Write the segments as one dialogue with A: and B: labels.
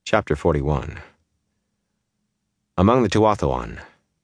A: Chapter 41. Among the Tuatha'an.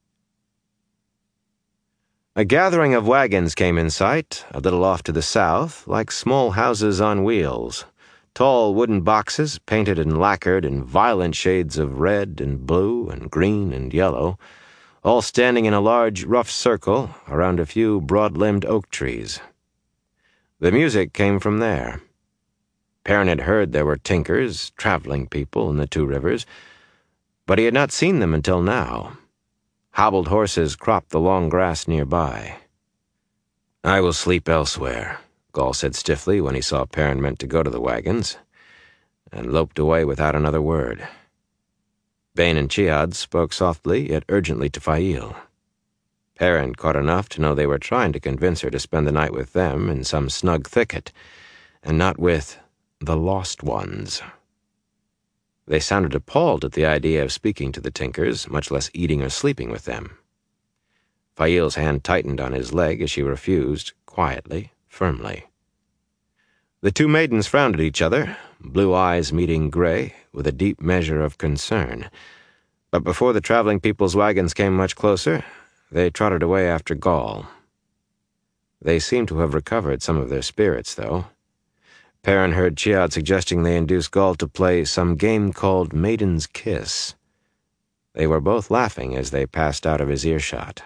A: A gathering of wagons came in sight, a little off to the south, like small houses on wheels. Tall wooden boxes, painted and lacquered in violent shades of red and blue and green and yellow, all standing in a large, rough circle around a few broad-limbed oak trees. The music came from there. Perrin had heard there were tinkers, traveling people in the Two Rivers, but he had not seen them until now. Hobbled horses cropped the long grass nearby. "I will sleep elsewhere," Gall said stiffly when he saw Perrin meant to go to the wagons, and loped away without another word. Bain and Chiad spoke softly yet urgently to Faile. Perrin caught enough to know they were trying to convince her to spend the night with them in some snug thicket, and not with the lost ones. They sounded appalled at the idea of speaking to the tinkers, much less eating or sleeping with them. Faile's hand tightened on his leg as she refused, quietly, firmly. The two maidens frowned at each other, blue eyes meeting gray, with a deep measure of concern. But before the traveling people's wagons came much closer, they trotted away after Gall. They seemed to have recovered some of their spirits, though. Perrin heard Chiad suggesting they induce Gall to play some game called Maiden's Kiss. They were both laughing as they passed out of his earshot.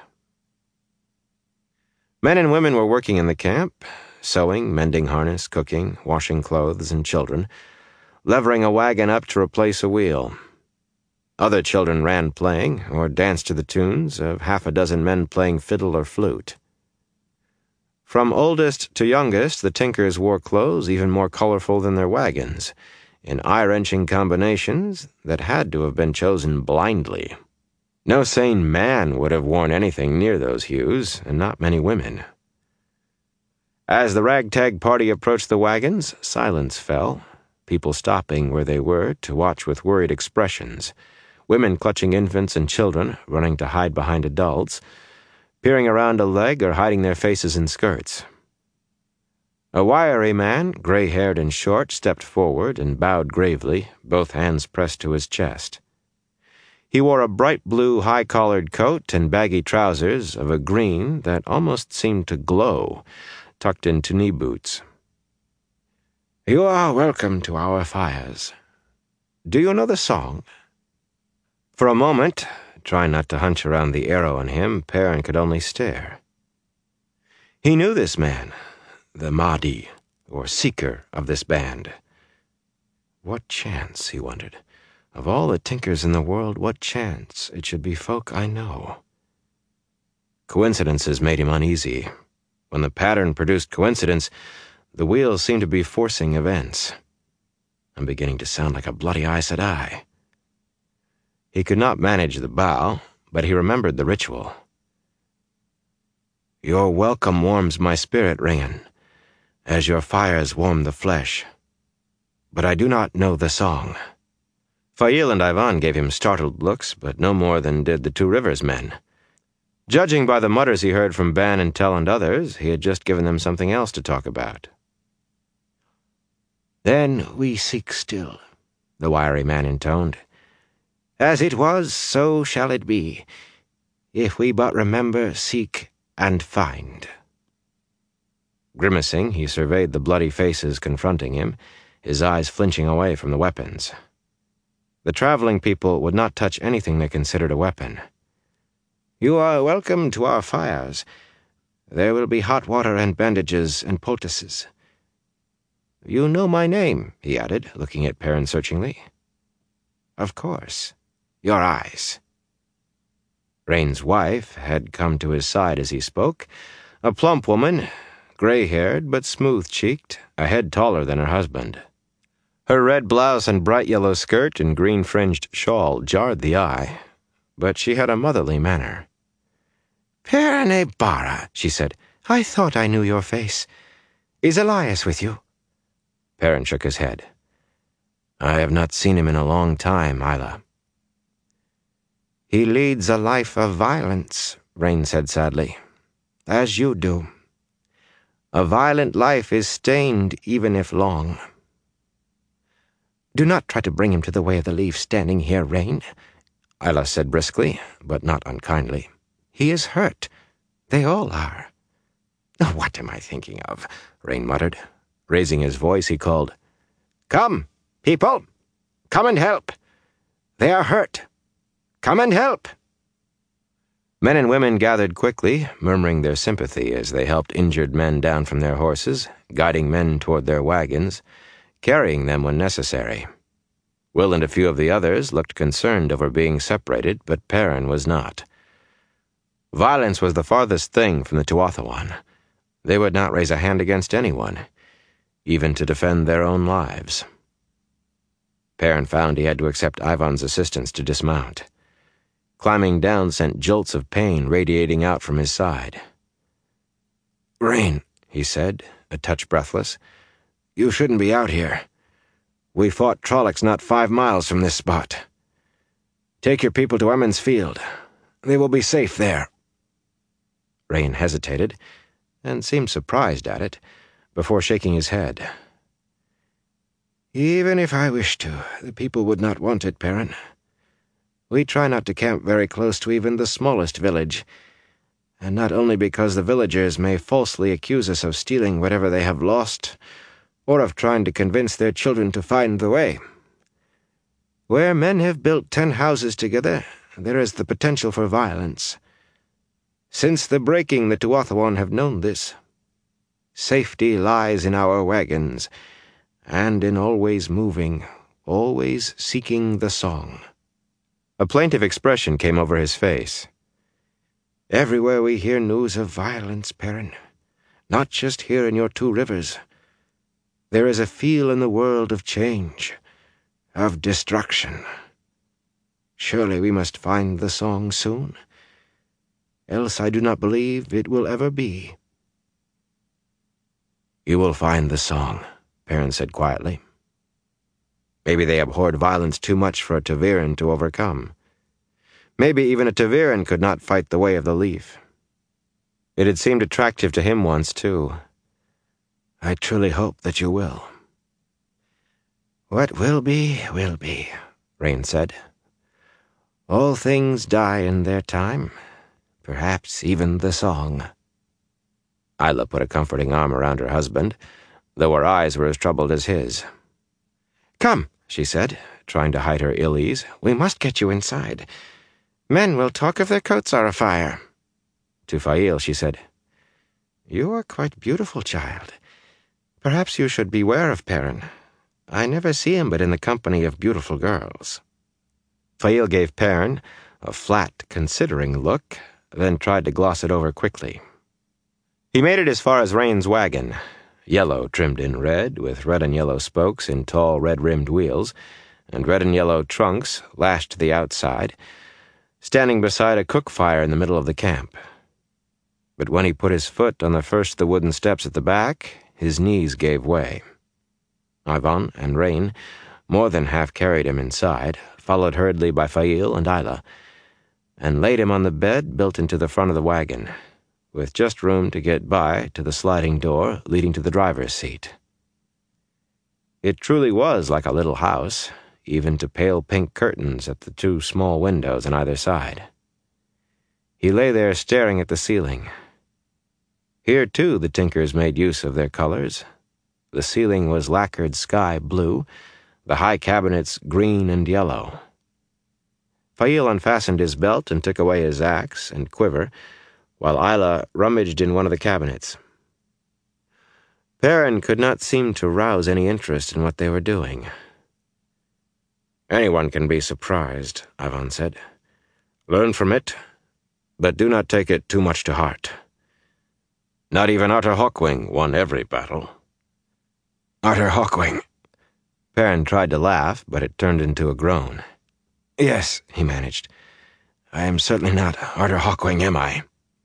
A: Men and women were working in the camp, sewing, mending harness, cooking, washing clothes and children, levering a wagon up to replace a wheel. Other children ran playing, or danced to the tunes of half a dozen men playing fiddle or flute. From oldest to youngest, the tinkers wore clothes even more colorful than their wagons, in eye-wrenching combinations that had to have been chosen blindly. No sane man would have worn anything near those hues, and not many women. As the ragtag party approached the wagons, silence fell, people stopping where they were to watch with worried expressions, women clutching infants and children, running to hide behind adults, peering around a leg or hiding their faces in skirts. A wiry man, gray-haired and short, stepped forward and bowed gravely, both hands pressed to his chest. He wore a bright blue high-collared coat and baggy trousers of a green that almost seemed to glow, tucked into knee boots. "You are welcome to our fires. Do you know the song?" For a moment, trying not to hunch around the arrow in him, Perrin could only stare. He knew this man, the Mahdi, or seeker of this band. What chance, he wondered. Of all the tinkers in the world, what chance it should be folk I know? Coincidences made him uneasy. When the pattern produced coincidence, the wheels seemed to be forcing events. I'm beginning to sound like a bloody Aes Sedai. He could not manage the bow, but he remembered the ritual. "Your welcome warms my spirit, Ringen, as your fires warm the flesh. But I do not know the song." Faile and Ivan gave him startled looks, but no more than did the Two Rivers men. Judging by the mutters he heard from Ban and Tell and others, he had just given them something else to talk about. "Then we seek still," the wiry man intoned. "As it was, so shall it be, if we but remember, seek, and find." Grimacing, he surveyed the bloody faces confronting him, his eyes flinching away from the weapons. The traveling people would not touch anything they considered a weapon. "You are welcome to our fires. There will be hot water and bandages and poultices. You know my name," he added, looking at Perrin searchingly. "Of course. Your eyes." Rain's wife had come to his side as he spoke, a plump woman, gray-haired but smooth-cheeked, a head taller than her husband. Her red blouse and bright yellow skirt and green-fringed shawl jarred the eye, but she had a motherly manner. "Perrin Bara," she said. "I thought I knew your face. Is Elias with you?" Perrin shook his head. "I have not seen him in a long time, Isla." "He leads a life of violence," Rain said sadly, "as you do. A violent life is stained even if long." "Do not try to bring him to the way of the leaf standing here, Rain," Isla said briskly, but not unkindly. "He is hurt. They all are." "What am I thinking of?" Rain muttered. Raising his voice, he called, "Come, people! Come and help! They are hurt! Come and help!" Men and women gathered quickly, murmuring their sympathy as they helped injured men down from their horses, guiding men toward their wagons, carrying them when necessary. Will and a few of the others looked concerned over being separated, but Perrin was not. Violence was the farthest thing from the Tuatha'an. They would not raise a hand against anyone, even to defend their own lives. Perrin found he had to accept Ivan's assistance to dismount. Climbing down sent jolts of pain radiating out from his side. "Rain," he said, a touch breathless, "you shouldn't be out here. We fought Trollocs not 5 miles from this spot. Take your people to Emond's Field. They will be safe there." Rain hesitated, and seemed surprised at it, before shaking his head. "Even if I wished to, the people would not want it, Perrin. We try not to camp very close to even the smallest village, and not only because the villagers may falsely accuse us of stealing whatever they have lost, or of trying to convince their children to find the way. Where men have built 10 houses together, there is the potential for violence. Since the breaking, the Tuatha'an have known this. Safety lies in our wagons, and in always moving, always seeking the song." A plaintive expression came over his face. "Everywhere we hear news of violence, Perrin, not just here in your 2 rivers. There is a feel in the world of change, of destruction. Surely we must find the song soon, else I do not believe it will ever be." "You will find the song," Perrin said quietly. Maybe they abhorred violence too much for a ta'veren to overcome. Maybe even a ta'veren could not fight the way of the leaf. It had seemed attractive to him once, too. "I truly hope that you will." "What will be, Rain said. "All things die in their time, perhaps even the song." Isla put a comforting arm around her husband, though her eyes were as troubled as his. "Come," she said, trying to hide her ill ease. "We must get you inside. Men will talk if their coats are afire." To Fail she said, "You are quite beautiful, child. Perhaps you should beware of Perrin. I never see him but in the company of beautiful girls." Fail gave Perrin a flat, considering look, then tried to gloss it over quickly. He made it as far as Rain's wagon, yellow trimmed in red, with red and yellow spokes in tall red-rimmed wheels, and red and yellow trunks lashed to the outside, standing beside a cook fire in the middle of the camp. But when he put his foot on the first of the wooden steps at the back, his knees gave way. Ivan and Rain, more than half carried him inside, followed hurriedly by Fail and Isla, and laid him on the bed built into the front of the wagon, with just room to get by to the sliding door leading to the driver's seat. It truly was like a little house, even to pale pink curtains at the 2 small windows on either side. He lay there staring at the ceiling. Here, too, the Tinkers made use of their colors. The ceiling was lacquered sky blue, the high cabinets green and yellow. Fail unfastened his belt and took away his axe and quiver, while Isla rummaged in one of the cabinets. Perrin could not seem to rouse any interest in what they were doing. "Anyone can be surprised," Ivan said. "Learn from it, but do not take it too much to heart. Not even Arthur Hawkwing won every battle." "Arthur Hawkwing." Perrin tried to laugh, but it turned into a groan. "Yes," he managed. "I am certainly not Arthur Hawkwing, am I?"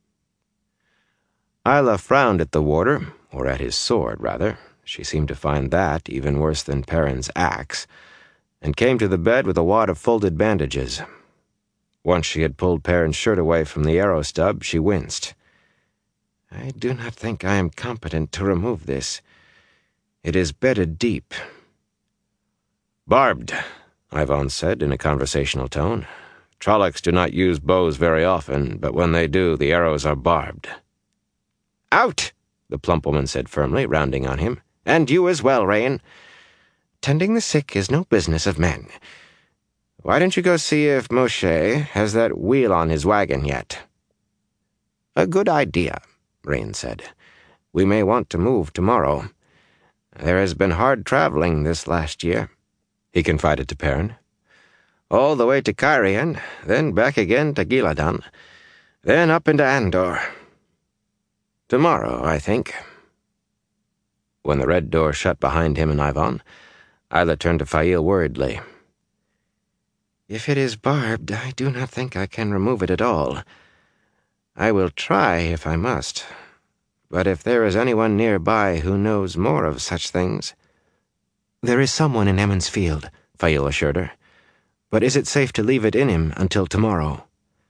A: Isla frowned at the warder, or at his sword, rather. She seemed to find that even worse than Perrin's axe, and came to the bed with a wad of folded bandages. Once she had pulled Perrin's shirt away from the arrow stub, she winced. "I do not think I am competent to remove this. It is bedded deep." Barbed, Ivan said in a conversational tone. Trollocs do not use bows very often, but when they do, the arrows are barbed. Out, the plump woman said firmly, rounding on him. And you as well, Rain. Tending the sick is no business of men. Why don't you go see if Moshe has that wheel on his wagon yet? A good idea, Rain said. We may want to move tomorrow. There has been hard traveling this last year, he confided to Perrin. All the way to Cairhien, then back again to Giladan, then up into Andor. Tomorrow, I think. When the red door shut behind him and Ivan, Isla turned to Fail worriedly. If it is barbed, I do not think I can remove it at all. I will try if I must, but if there is anyone nearby who knows more of such things— There is someone in Emmons Field, Fail assured her. But is it safe to leave it in him until tomorrow?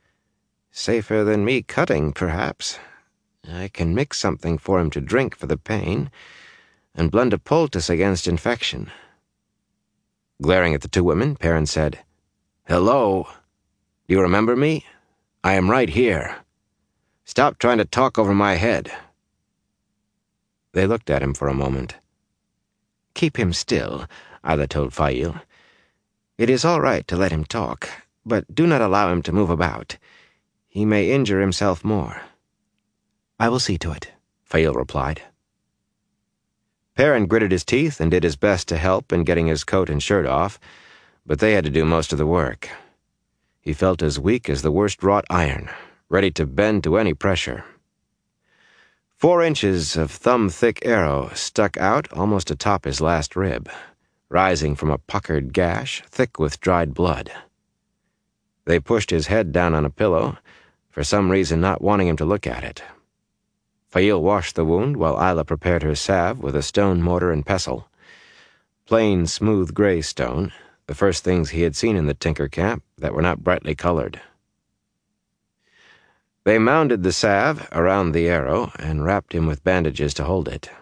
A: Safer than me cutting, perhaps. I can mix something for him to drink for the pain, and blend a poultice against infection. Glaring at the two women, Perrin said, Hello. Do you remember me? I am right here. Stop trying to talk over my head. They looked at him for a moment. Keep him still, Isla told Fail. It is all right to let him talk, but do not allow him to move about. He may injure himself more. I will see to it, Fail replied. Perrin gritted his teeth and did his best to help in getting his coat and shirt off, but they had to do most of the work. He felt as weak as the worst wrought iron, ready to bend to any pressure. 4 inches of thumb-thick arrow stuck out almost atop his last rib, rising from a puckered gash thick with dried blood. They pushed his head down on a pillow, for some reason not wanting him to look at it. Fail washed the wound while Isla prepared her salve with a stone mortar and pestle. Plain, smooth gray stone, the first things he had seen in the tinker camp that were not brightly colored. They mounded the salve around the arrow and wrapped him with bandages to hold it.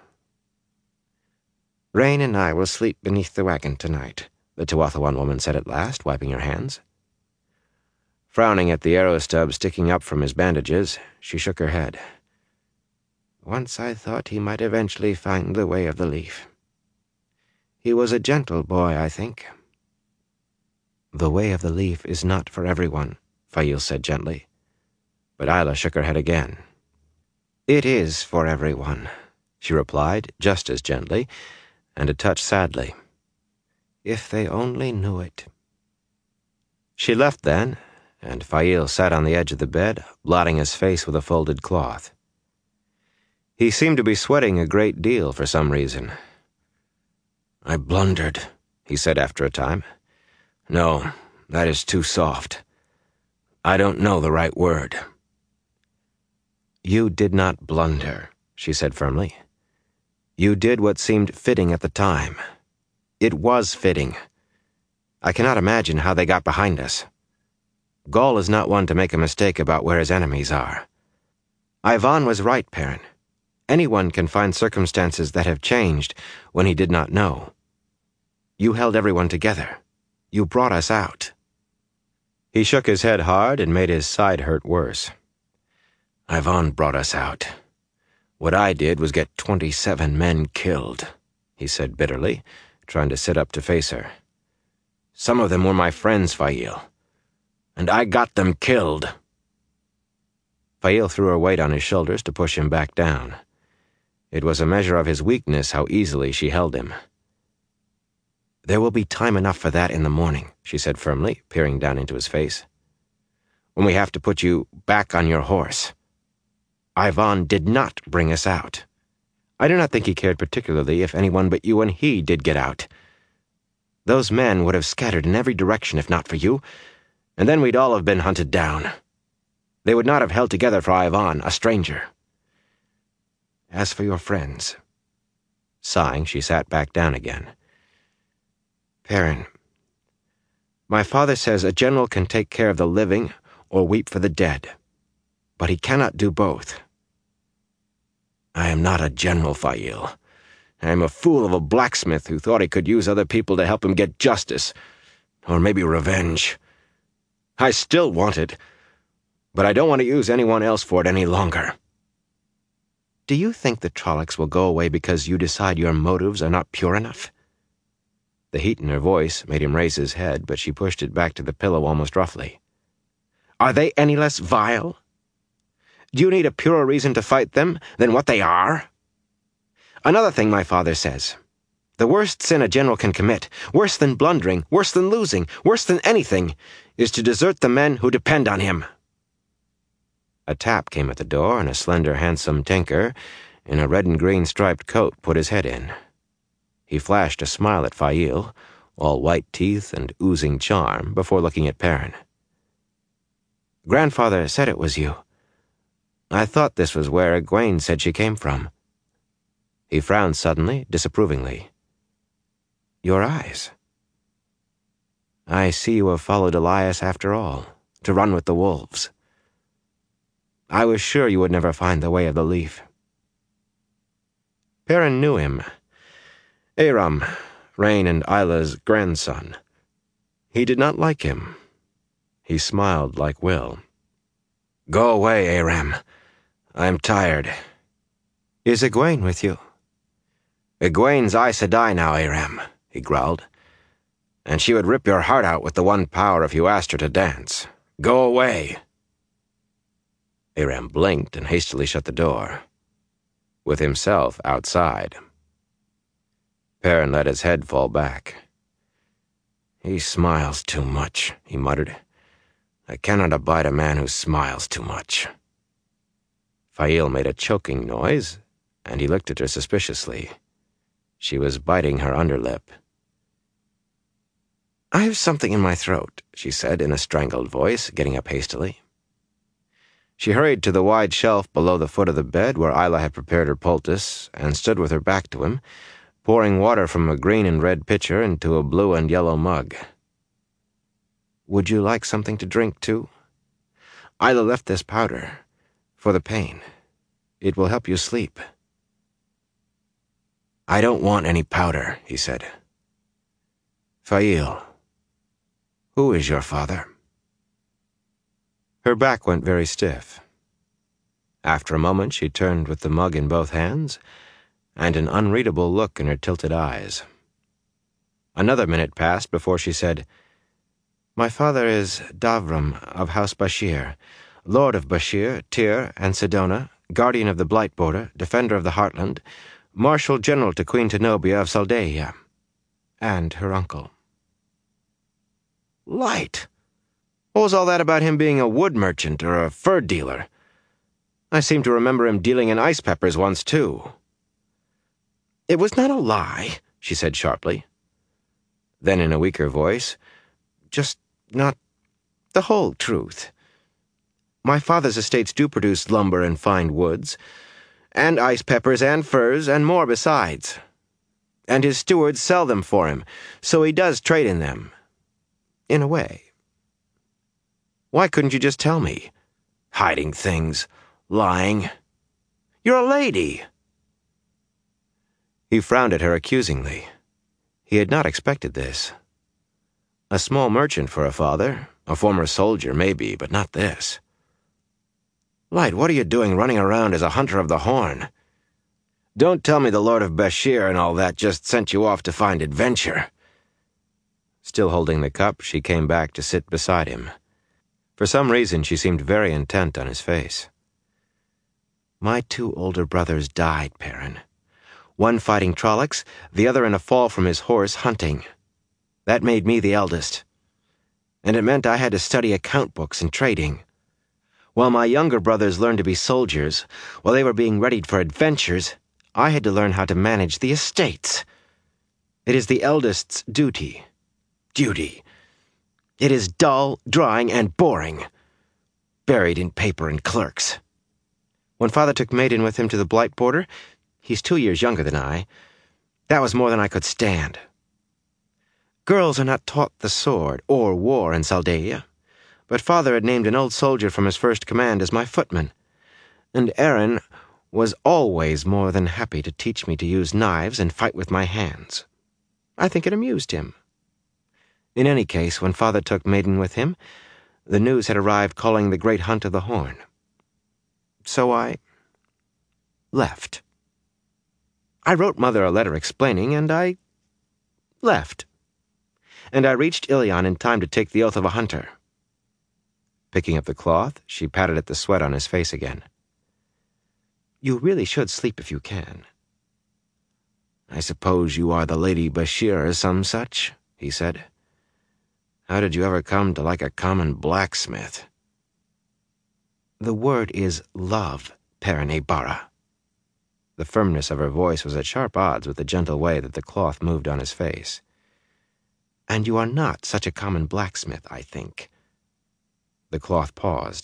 A: Rain and I will sleep beneath the wagon tonight, the Tuathawan woman said at last, wiping her hands. Frowning at the arrow stub sticking up from his bandages, she shook her head. Once I thought he might eventually find the way of the leaf. He was a gentle boy, I think. The way of the leaf is not for everyone, Fail said gently. But Isla shook her head again. It is for everyone, she replied, just as gently, and a touch sadly. If they only knew it. She left then, and Fail sat on the edge of the bed, blotting his face with a folded cloth. He seemed to be sweating a great deal for some reason. I blundered, he said after a time. No, that is too soft. I don't know the right word. You did not blunder, she said firmly. You did what seemed fitting at the time. It was fitting. I cannot imagine how they got behind us. Gaul is not one to make a mistake about where his enemies are. Ivan was right, Perrin. Anyone can find circumstances that have changed when he did not know. You held everyone together. You brought us out. He shook his head hard and made his side hurt worse. Ivan brought us out. What I did was get 27 men killed, he said bitterly, trying to sit up to face her. Some of them were my friends, Fail. And I got them killed. Fail threw her weight on his shoulders to push him back down. It was a measure of his weakness how easily she held him. There will be time enough for that in the morning, she said firmly, peering down into his face. When we have to put you back on your horse. Ivan did not bring us out. I do not think he cared particularly if anyone but you and he did get out. Those men would have scattered in every direction if not for you, and then we'd all have been hunted down. They would not have held together for Ivan, a stranger. As for your friends— Sighing, she sat back down again. Perrin, my father says a general can take care of the living or weep for the dead, but he cannot do both. I am not a general, Fail. I'm a fool of a blacksmith who thought he could use other people to help him get justice. Or maybe revenge. I still want it, but I don't want to use anyone else for it any longer. Do you think the Trollocs will go away because you decide your motives are not pure enough? The heat in her voice made him raise his head, but she pushed it back to the pillow almost roughly. Are they any less vile? Do you need a purer reason to fight them than what they are? Another thing my father says. The worst sin a general can commit, worse than blundering, worse than losing, worse than anything, is to desert the men who depend on him. A tap came at the door, and a slender, handsome tinker in a red and green striped coat put his head in. He flashed a smile at Fail, all white teeth and oozing charm, before looking at Perrin. Grandfather said it was you. I thought this was where Egwene said she came from. He frowned suddenly, disapprovingly. Your eyes. I see you have followed Elias after all, to run with the wolves. I was sure you would never find the way of the leaf. Perrin knew him. Aram, Rain and Isla's grandson. He did not like him. He smiled like Will. Go away, Aram. I'm tired. Is Egwene with you? Egwene's Aes Sedai now, Aram, he growled. And she would rip your heart out with the one power if you asked her to dance. Go away. Aram blinked and hastily shut the door, with himself outside. Perrin let his head fall back. He smiles too much, he muttered. I cannot abide a man who smiles too much. Fail made a choking noise, and he looked at her suspiciously. She was biting her underlip. I have something in my throat, she said in a strangled voice, getting up hastily. She hurried to the wide shelf below the foot of the bed where Isla had prepared her poultice, and stood with her back to him, pouring water from a green and red pitcher into a blue and yellow mug. Would you like something to drink, too? Isla left this powder for the pain. It will help you sleep. I don't want any powder, he said. Fail, who is your father? Her back went very stiff. After a moment, she turned with the mug in both hands, and an unreadable look in her tilted eyes. Another minute passed before she said, My father is Davram of House Bashir, Lord of Bashir, Tyr, and Sedona, Guardian of the Blight Border, Defender of the Heartland, Marshal General to Queen Tenobia of Saldaea, and her uncle. Light! What was all that about him being a wood merchant or a fur dealer? I seem to remember him dealing in ice peppers once, too. It was not a lie, she said sharply. Then in a weaker voice, just not the whole truth. My father's estates do produce lumber and fine woods, and ice peppers and furs and more besides. And his stewards sell them for him, so he does trade in them. In a way. Why couldn't you just tell me? Hiding things, lying. You're a lady. He frowned at her accusingly. He had not expected this. A small merchant for a father, a former soldier maybe, but not this. Light, what are you doing running around as a hunter of the horn? Don't tell me the Lord of Bashir and all that just sent you off to find adventure. Still holding the cup, she came back to sit beside him. For some reason, she seemed very intent on his face. My 2 older brothers died, Perrin. One fighting Trollocs, the other in a fall from his horse hunting. That made me the eldest. And it meant I had to study account books and trading. While my younger brothers learned to be soldiers, while they were being readied for adventures, I had to learn how to manage the estates. It is the eldest's duty. Duty. It is dull, drying, and boring. Buried in paper and clerks. When Father took Maiden with him to the Blight Border, he's 2 years younger than I, that was more than I could stand. Girls are not taught the sword or war in Saldaea, but Father had named an old soldier from his first command as my footman, and Aaron, was always more than happy to teach me to use knives and fight with my hands. I think it amused him. In any case, when Father took Maiden with him, the news had arrived calling the great hunt of the Horn. So I left. I wrote Mother a letter explaining, and I left. And I reached Ilion in time to take the oath of a hunter. Picking up the cloth, she patted at the sweat on his face again. You really should sleep if you can. I suppose you are the Lady Bashir or some such, he said. How did you ever come to like a common blacksmith? The word is love, Perine Bara. The firmness of her voice was at sharp odds with the gentle way that the cloth moved on his face. And you are not such a common blacksmith, I think. The cloth paused.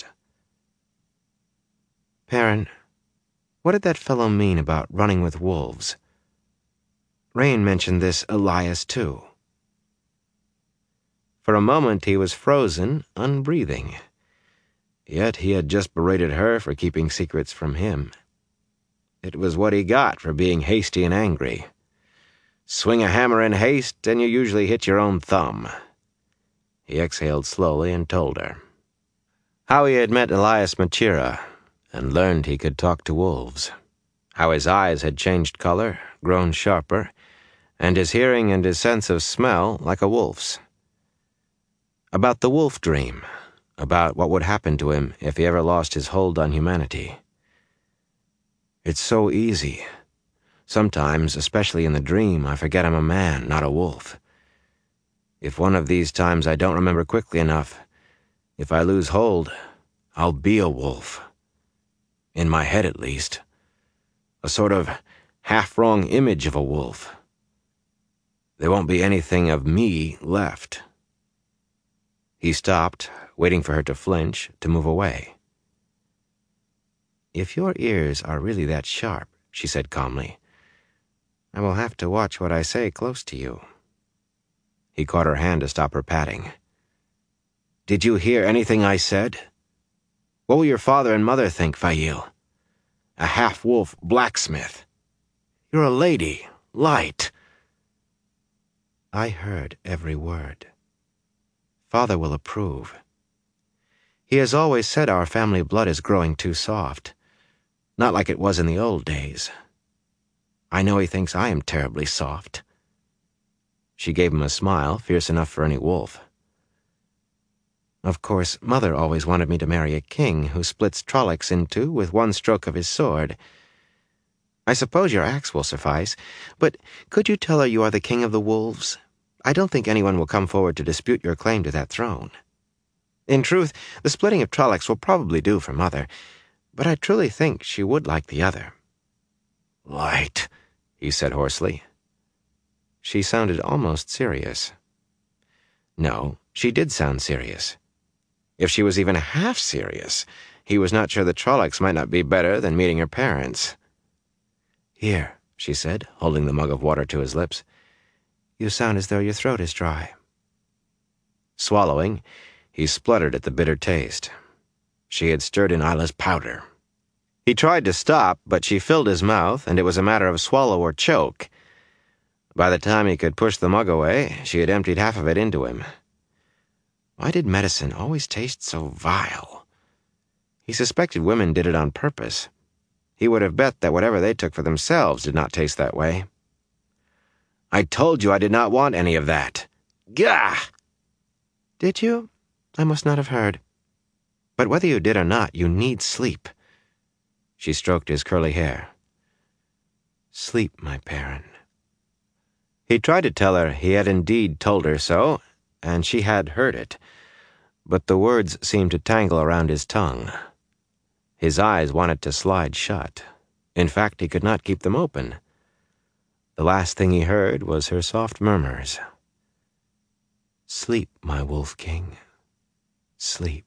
A: Perrin, what did that fellow mean about running with wolves? Rain mentioned this Elias, too. For a moment he was frozen, unbreathing. Yet he had just berated her for keeping secrets from him. It was what he got for being hasty and angry. Swing a hammer in haste, and you usually hit your own thumb. He exhaled slowly and told her how he had met Elias Machira and learned he could talk to wolves, how his eyes had changed color, grown sharper, and his hearing and his sense of smell like a wolf's. About the wolf dream, about what would happen to him if he ever lost his hold on humanity. It's so easy. Sometimes, especially in the dream, I forget I'm a man, not a wolf. If one of these times I don't remember quickly enough, if I lose hold, I'll be a wolf. In my head, at least. A sort of half-wrong image of a wolf. There won't be anything of me left. He stopped, waiting for her to flinch, to move away. If your ears are really that sharp, she said calmly, I will have to watch what I say close to you. He caught her hand to stop her patting. Did you hear anything I said? What will your father and mother think, Fail? A half-wolf blacksmith. You're a lady, light. I heard every word. Father will approve. He has always said our family blood is growing too soft, not like it was in the old days. I know he thinks I am terribly soft. She gave him a smile, fierce enough for any wolf. Of course, Mother always wanted me to marry a king who splits Trollocs in two with one stroke of his sword. I suppose your axe will suffice, but could you tell her you are the king of the wolves? I don't think anyone will come forward to dispute your claim to that throne. In truth, the splitting of Trollocs will probably do for Mother, but I truly think she would like the other. Light, he said hoarsely. She sounded almost serious. No, she did sound serious. If she was even half serious, he was not sure the Trollocs might not be better than meeting her parents. Here, she said, holding the mug of water to his lips. You sound as though your throat is dry. Swallowing, he spluttered at the bitter taste. She had stirred in Isla's powder. He tried to stop, but she filled his mouth, and it was a matter of swallow or choke. By the time he could push the mug away, she had emptied half of it into him. Why did medicine always taste so vile? He suspected women did it on purpose. He would have bet that whatever they took for themselves did not taste that way. I told you I did not want any of that. Gah! Did you? I must not have heard. But whether you did or not, you need sleep. She stroked his curly hair. Sleep, my Perrin. He tried to tell her he had indeed told her so, and she had heard it, but the words seemed to tangle around his tongue. His eyes wanted to slide shut. In fact, he could not keep them open. The last thing he heard was her soft murmurs. Sleep, my Wolf King. Sleep.